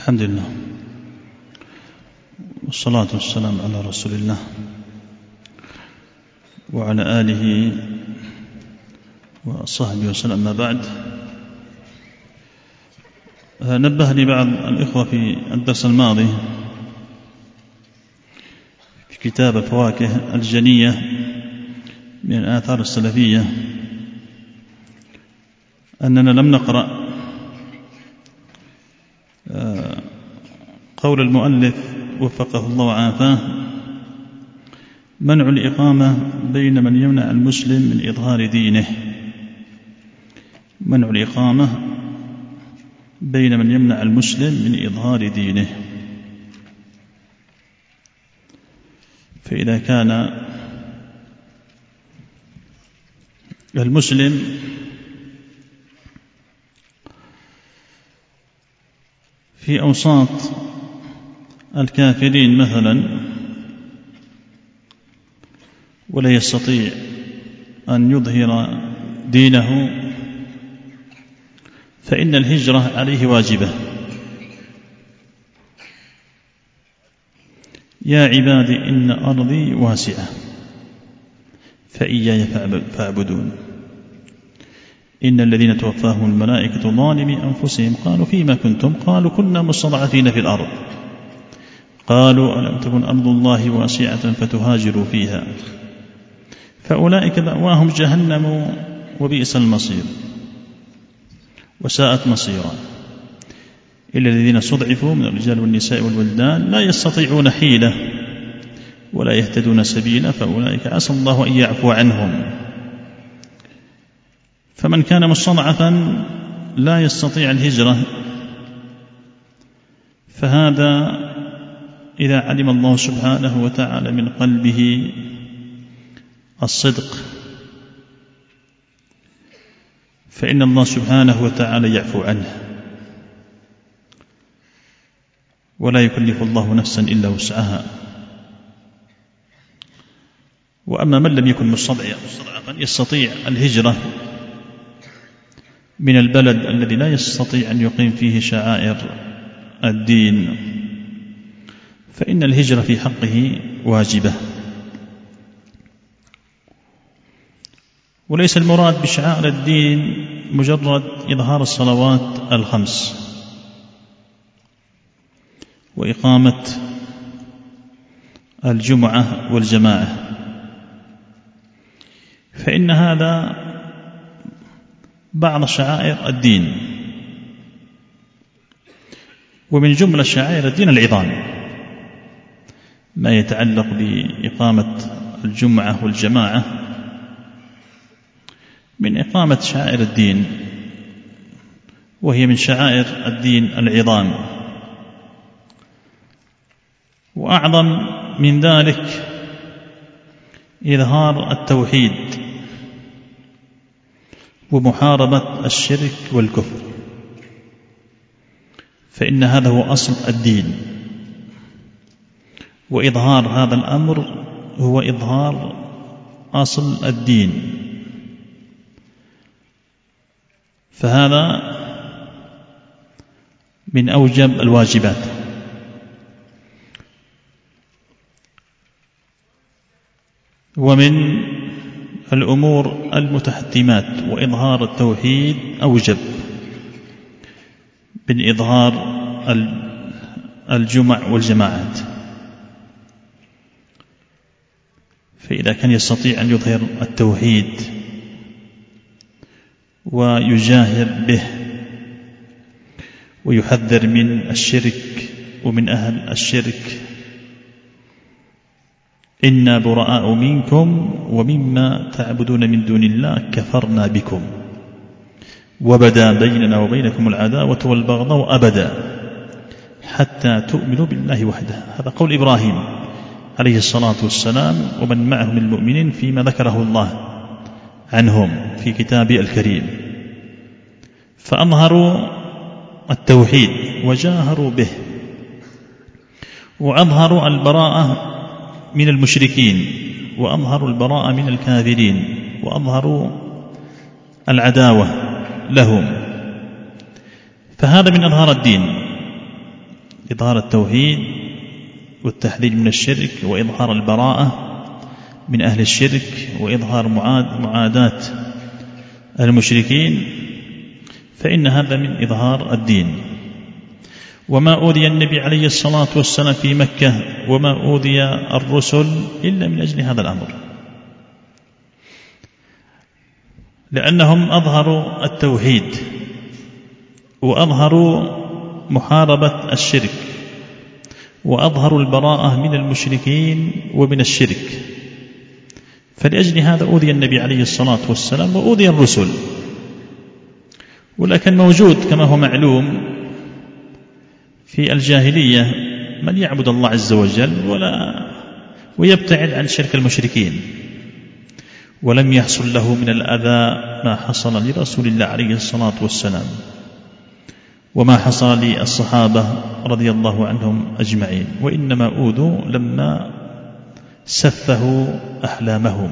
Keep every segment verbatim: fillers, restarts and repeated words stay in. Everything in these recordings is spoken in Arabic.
الحمد لله والصلاة والسلام على رسول الله وعلى آله وصحبه وسلم. ما بعد، نبهني بعض الإخوة في الدرس الماضي في كتاب الفواكه الجنية من الآثار السلفية أننا لم نقرأ قول المؤلف وفقه الله وعافاه: منع الإقامة بين من يمنع المسلم من إظهار دينه. منع الإقامة بين من يمنع المسلم من إظهار دينه. فإذا كان المسلم في أوساط الكافرين مثلا ولا يستطيع أن يظهر دينه، فإن الهجرة عليه واجبة. يا عبادي إن أرضي واسعة فإياي فاعبدون. إن الذين توفاهم الملائكة ظالمي أنفسهم قالوا فيما كنتم؟ قالوا كنا مستضعفين في الأرض قالوا ألم تكن أرض الله واسعة فتهاجروا فيها فأولئك مأواهم جهنم وبئس المصير وساءت مصيرا. إلا الذين استضعفوا من الرجال والنساء والولدان لا يستطيعون حيلة ولا يهتدون سبيلا فأولئك عسى الله أن يعفو عنهم. فمن كان مستضعفا لا يستطيع الهجرة، فهذا إذا علم الله سبحانه وتعالى من قلبه الصدق فإن الله سبحانه وتعالى يعفو عنه، ولا يكلف الله نفسا إلا وسعها. وأما من لم يكن مستضعفا يستطيع الهجرة من البلد الذي لا يستطيع أن يقيم فيه شعائر الدين، فإن الهجرة في حقه واجبة. وليس المراد بشعائر الدين مجرد إظهار الصلوات الخمس وإقامة الجمعة والجماعة، فإن هذا بعض شعائر الدين. ومن جملة شعائر الدين العظام، ما يتعلق بإقامة الجمعة والجماعة من إقامة شعائر الدين، وهي من شعائر الدين العظام. وأعظم من ذلك إظهار التوحيد ومحاربة الشرك والكفر، فإن هذا هو أصل الدين. وإظهار هذا الأمر هو إظهار أصل الدين، فهذا من أوجب الواجبات. ومن الأمور المتحتمات، وإظهار التوحيد أوجب من إظهار الجمع والجماعات. فإذا كان يستطيع أن يظهر التوحيد ويجاهر به ويحذر من الشرك ومن أهل الشرك: إنا براء منكم ومما تعبدون من دون الله كفرنا بكم وبدا بيننا وبينكم العداوة والبغضاء أبدا حتى تؤمنوا بالله وحده. هذا قول إبراهيم عليه الصلاة والسلام ومن معه من المؤمنين فيما ذكره الله عنهم في كتابه الكريم. فأظهروا التوحيد وجاهروا به، وأظهروا البراءة من المشركين، وأظهروا البراءة من الكافرين، وأظهروا العداوة لهم. فهذا من أظهار الدين. إظهار التوحيد والتحذير من الشرك، وإظهار البراءة من أهل الشرك، وإظهار معاد معاداة المشركين، فإن هذا من إظهار الدين. وما أوذي النبي عليه الصلاة والسلام في مكة وما أوذي الرسل إلا من أجل هذا الأمر، لأنهم أظهروا التوحيد وأظهروا محاربة الشرك وأظهروا البراءة من المشركين ومن الشرك، فلأجل هذا أوذي النبي عليه الصلاة والسلام وأوذي الرسل. ولكن موجود كما هو معلوم في الجاهلية من يعبد الله عز وجل ولا ويبتعد عن شرك المشركين، ولم يحصل له من الأذى ما حصل لرسول الله عليه الصلاة والسلام وما حصل للصحابة رضي الله عنهم أجمعين، وإنما أوذوا لما سفهوا أحلامهم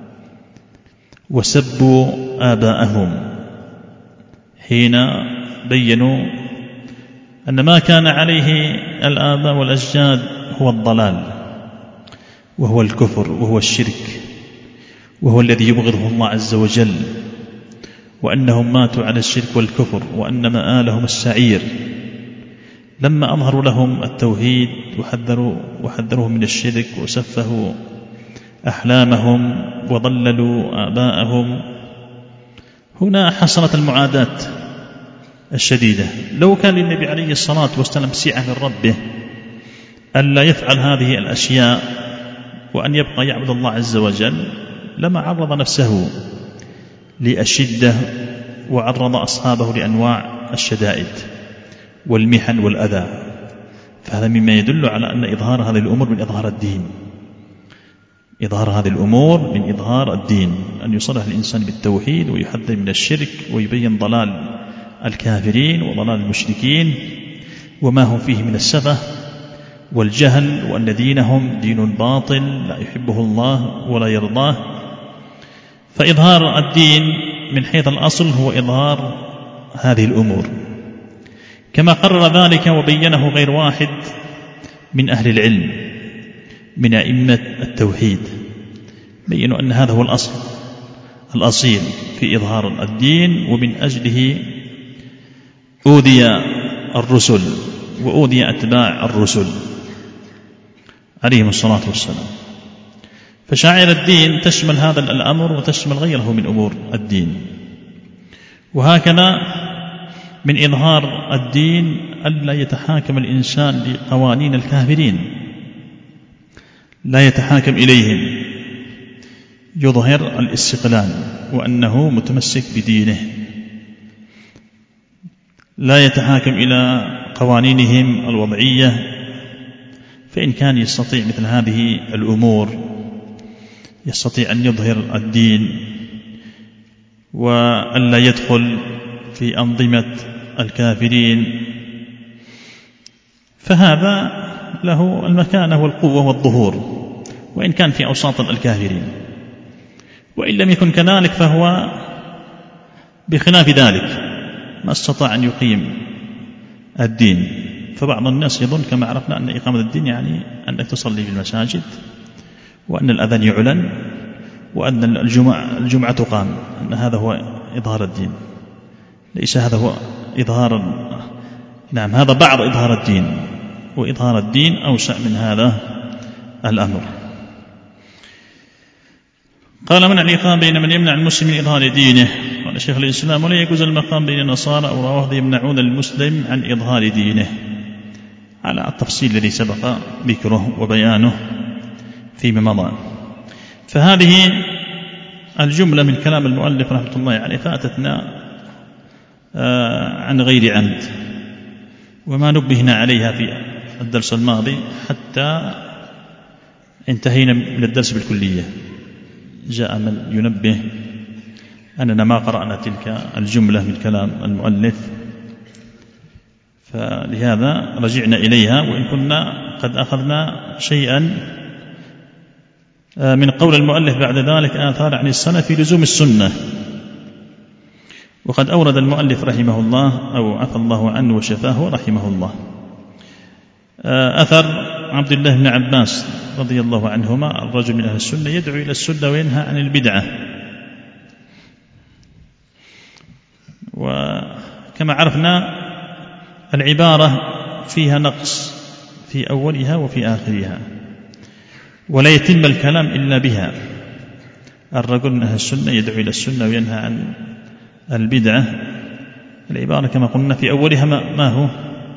وسبوا آباءهم، حين بينوا أن ما كان عليه الآباء والأجداد هو الضلال وهو الكفر وهو الشرك وهو الذي يبغضه الله عز وجل، وأنهم ماتوا على الشرك والكفر وأن مآلهم السعير. لما أظهروا لهم التوحيد وحذروا وحذروهم من الشرك وسفهوا أحلامهم وضللوا آباءهم، هنا حصلت المعاداة الشديدة. لو كان للنبي عليه الصلاة والسلام سعة من ربه ألا يفعل هذه الأشياء وأن يبقى يعبد الله عز وجل لما عرض نفسه للشدة وعرض أصحابه لأنواع الشدائد والمحن والأذى، فهذا مما يدل على أن إظهار هذه الأمور من إظهار الدين. إظهار هذه الأمور من إظهار الدين، أن يصرح الإنسان بالتوحيد ويحذر من الشرك ويبين ضلال الكافرين وضلال المشركين وما هم فيه من السفه والجهل، وأن دينهم دين باطل لا يحبه الله ولا يرضاه. فإظهار الدين من حيث الأصل هو إظهار هذه الأمور، كما قرر ذلك وبينه غير واحد من أهل العلم من أئمة التوحيد، بيّنوا أن هذا هو الأصل الأصيل في إظهار الدين، ومن أجله أوذي الرسل وأوذي أتباع الرسل عليهم الصلاة والسلام. فشعائر الدين تشمل هذا الأمر وتشمل غيره من أمور الدين. وهكذا من إظهار الدين ألا يتحاكم الإنسان لقوانين الكافرين، لا يتحاكم إليهم، يظهر الاستقلال وأنه متمسك بدينه، لا يتحاكم إلى قوانينهم الوضعية. فإن كان يستطيع مثل هذه الأمور يستطيع أن يظهر الدين وألا يدخل في أنظمة الكافرين، فهذا له المكانة والقوة والظهور، وإن كان في أوساط الكافرين. وإن لم يكن كذلك فهو بخلاف ذلك، ما استطاع أن يقيم الدين. فبعض الناس يظن كما عرفنا أن إقامة الدين يعني أنك تصلي في المساجد، وأن الأذان يعلن، وأن الجمعة, الجمعة تقام، أن هذا هو إظهار الدين. ليس هذا هو إظهار، نعم هذا بعض إظهار الدين، وإظهار الدين أوسع من هذا الأمر. قال: من الإقام بين من يمنع المسلم من إظهار دينه. قال شيخ الإسلام: ولا يجوز المقام بين النصارى أو روافض يمنعون المسلم عن إظهار دينه، على التفصيل الذي سبق ذكره وبيانه فيما مضى. فهذه الجملة من كلام المؤلف رحمة الله عليه فاتتنا عن غير عمد، وما نبهنا عليها في الدرس الماضي حتى انتهينا من الدرس بالكلية. جاء من ينبه أننا ما قرأنا تلك الجملة من كلام المؤلف، فلهذا رجعنا إليها، وإن كنا قد أخذنا شيئا من قول المؤلف بعد ذلك آثار عن السلف في لزوم السنة. وقد أورد المؤلف رحمه الله، أو عفى الله عنه وشفاه رحمه الله، أثر عبد الله بن عباس رضي الله عنهما، الرجل من أهل السنة يدعو إلى السنة وينهى عن البدعة. وكما عرفنا العبارة فيها نقص في أولها وفي آخرها، ولا يتم الكلام إلا بها. الرجل من أهل السنة يدعو إلى السنة وينهى عن البدعة، العبارة كما قلنا في أولها ما هو؟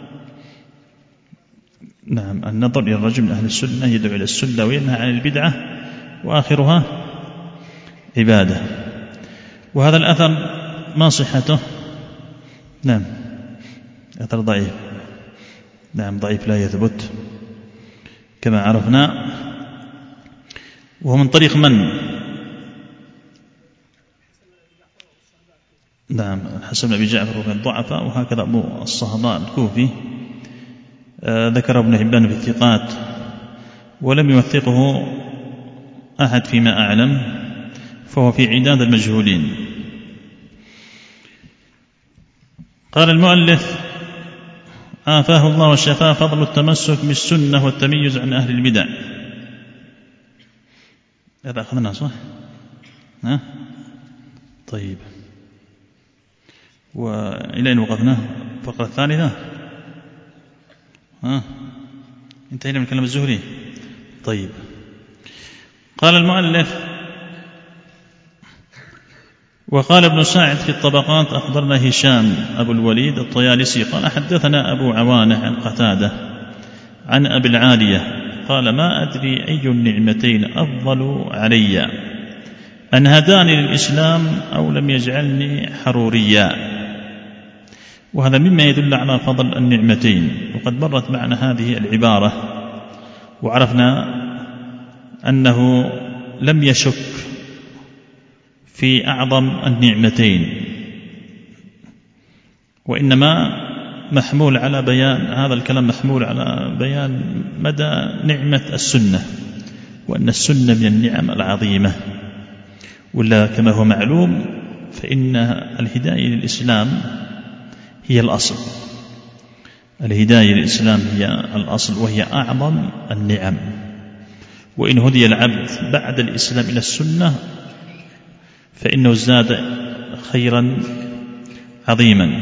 نعم، النظر إلى الرجل من أهل السنة يدعو إلى السنة وينهى عن البدعة، وآخرها عبادة. وهذا الأثر ما صحته؟ نعم، أثر ضعيف. نعم، ضعيف لا يثبت كما عرفنا. وهو من طريق من؟ نعم، الحسن بن أبي جعفر ومن ضعفاء، وهكذا أبو الصهباء الكوفي آه ذكر ابن حبان في الثقات، ولم يوثقه أحد فيما أعلم، فهو في عداد المجهولين. قال المؤلف عافاه الله وشفاه: فضل التمسك بالسنة والتميز عن أهل البدع. هذا أخذنا صح؟ ها؟ طيب، وإلى أين وقفنا؟ الفقرة الثالثة. ها؟ انتهينا من كلام الزهري. طيب، قال المؤلف: وقال ابن سعد في الطبقات: أخبرنا هشام أبو الوليد الطيالسي قال: حدثنا أبو عوانة عن قتادة عن أبي العالية قال: ما أدري أي النعمتين أفضل علي، أن هداني للإسلام أو لم يجعلني حروريا. وهذا مما يدل على فضل النعمتين، وقد مرت معنا هذه العبارة، وعرفنا أنه لم يشك في أعظم النعمتين، وإنما محمول على بيان، هذا الكلام محمول على بيان مدى نعمة السنة، وأن السنة من النعم العظيمة. ولا كما هو معلوم فإن الهداية للإسلام هي الأصل، الهداية للإسلام هي الأصل، وهي أعظم النعم. وإن هدي العبد بعد الإسلام إلى السنة فإنه زاد خيرا عظيما.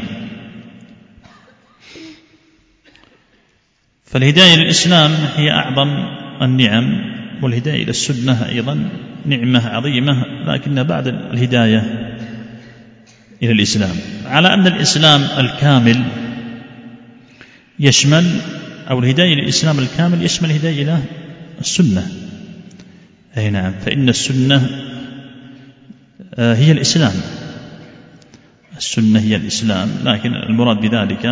فالهداية للإسلام هي أعظم النعم، والهداية إلى السنة أيضا نعمة عظيمة، لكن بعد الهداية إلى الإسلام، على أن الإسلام الكامل يشمل، أو الهداية للإسلام الكامل يشمل الهداية إلى السنة. أي نعم، فإن السنة هي الإسلام، السنة هي الإسلام، لكن المراد بذلك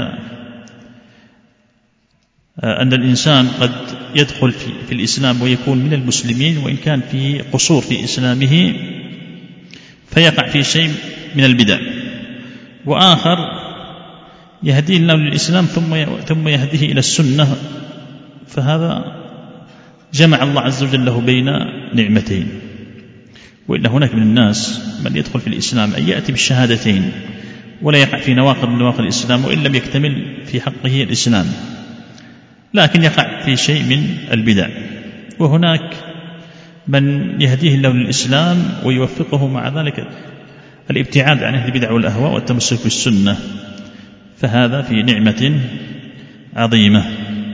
أن الإنسان قد يدخل في الإسلام ويكون من المسلمين، وإن كان فيه قصور في إسلامه فيقع في شيء من البدع، وآخر يهديه الله للإسلام ثم يهديه إلى السنة، فهذا جمع الله عز وجل له بين نعمتين. وإلا هناك من الناس من يدخل في الإسلام أن يأتي بالشهادتين ولا يقع في نواقض من نواقض الإسلام، وإن لم يكتمل في حقه الإسلام، لكن يقع في شيء من البدع. وهناك من يهديه الله للإسلام ويوفقه مع ذلك الابتعاد عن أهل البدع والأهواء والتمسك بالسنة، فهذا في نعمة عظيمة.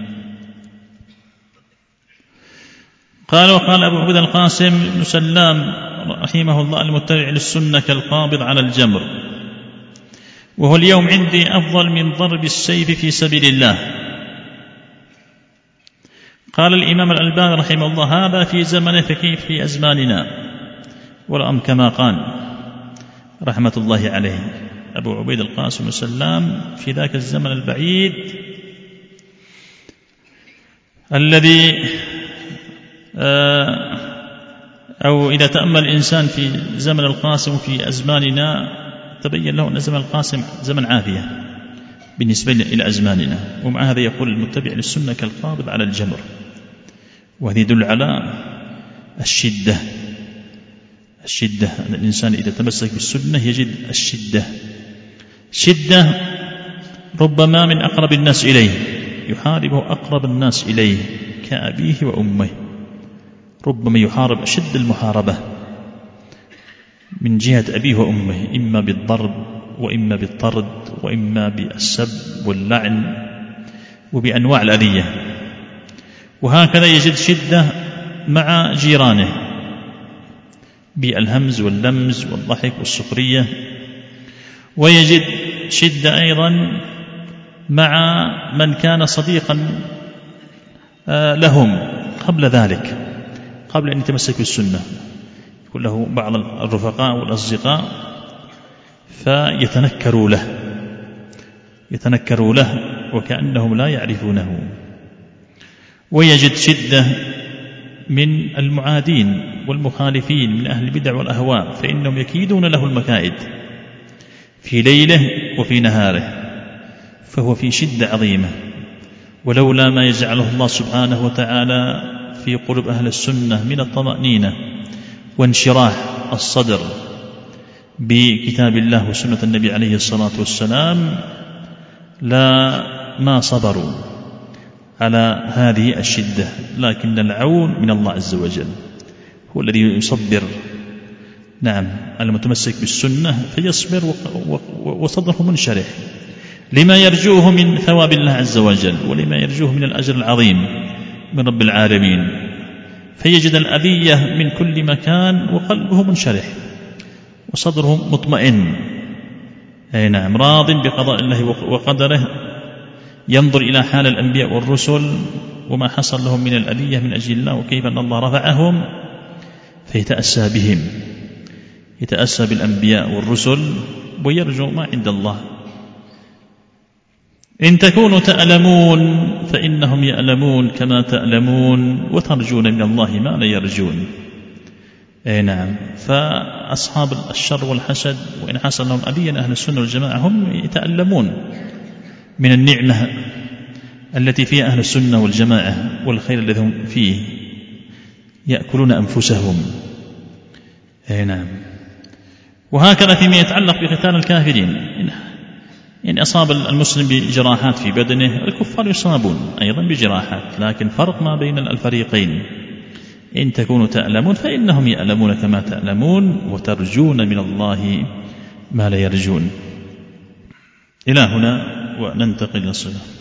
قال: وقال أبو عبد القاسم بن سلام رحمه الله: المتبع للسنة كالقابض على الجمر، وهو اليوم عندي أفضل من ضرب السيف في سبيل الله. قال الإمام الألباني رحمه الله: هذا في زمنه، فكيف في أزماننا؟ والأمر كما قال رحمة الله عليه أبو عبيد القاسم بن سلام في ذاك الزمن البعيد الذي أو إذا تأمل الإنسان في زمن القاسم في أزماننا تبين له أن زمن القاسم زمن عافية بالنسبة إلى أزماننا. ومع هذا يقول: المتبع للسنة كالقابض على الجمر، وهذا يدل على الشدة، الشدة أن الإنسان إذا تمسك بالسنة يجد الشدة، شدة ربما من أقرب الناس إليه، يحاربه أقرب الناس إليه كأبيه وأمه، ربما يحارب أشد المحاربة من جهة أبيه وأمه، إما بالضرب وإما بالطرد وإما بالسب واللعن وبأنواع الأذية. وهكذا يجد شدة مع جيرانه بالهمز واللمز والضحك والسخرية، ويجد شدة أيضا مع من كان صديقا لهم قبل ذلك، قبل أن يتمسك بالسنة، يكون له بعض الرفقاء والأصدقاء فيتنكروا له يتنكروا له وكأنهم لا يعرفونه. ويجد شدة من المعادين والمخالفين من أهل البدع والأهواء، فإنهم يكيدون له المكائد في ليله وفي نهاره، فهو في شدة عظيمة. ولولا ما يجعله الله سبحانه وتعالى في قلوب أهل السنة من الطمأنينة وانشراح الصدر بكتاب الله وسنة النبي عليه الصلاة والسلام لا ما صبروا على هذه الشدة. لكن العون من الله عز وجل هو الذي يصبر نعم المتمسك بالسنة فيصبر وصدره منشرح لما يرجوه من ثواب الله عز وجل ولما يرجوه من الأجر العظيم من رب العالمين، فيجد الأذية من كل مكان وقلبه منشرح وصدره مطمئن، أي نعم راض بقضاء الله وقدره، ينظر إلى حال الأنبياء والرسل وما حصل لهم من الأذية من أجل الله وكيف أن الله رفعهم، فيتأسى بهم، يتأسى بالأنبياء والرسل ويرجو ما عند الله. إن تكونوا تألمون فإنهم يألمون كما تألمون وترجون من الله ما لا يرجون. أي نعم، فأصحاب الشر والحسد وإن حصل لهم أذية أهل السنة والجماعة هم يتألمون من النعمة التي فيها أهل السنة والجماعة والخير الذي هم فيه، يأكلون أنفسهم. أي نعم. وهكذا فيما يتعلق بقتال الكافرين، إن أصاب المسلم بجراحات في بدنه الكفار يصابون أيضا بجراحات، لكن فرق ما بين الفريقين. إن تكونوا تألمون فإنهم يألمون كما تألمون وترجون من الله ما لا يرجون. إلى هنا وننتقل إلى الصلاة.